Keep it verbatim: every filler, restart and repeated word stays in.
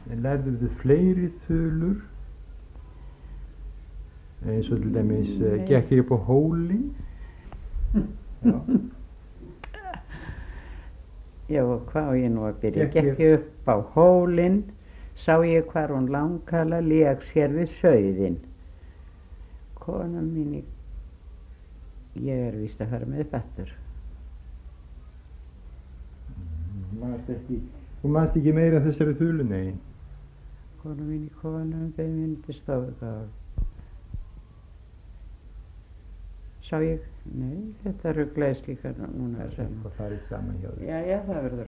Lærður þið fleiri þulur? Eins og til dæmis uh, gekk ég upp á hólinn? Já. Já, og hvað á ég nú að byrja? Gekk Gekk ég upp á hólinn, sá ég hvar hún langkala lék sér við sauðinn. Konan mín, ég er víst að fara með fattur. Þú manst ekki, þú manst ekki meira þessari þulu, nei? Konan mín í konum beið mín til stofu, hvað? Sá ég, nei, þetta rugglaðist líka núna. Það er eitthvað farið saman hjá þér. Já, já, það verður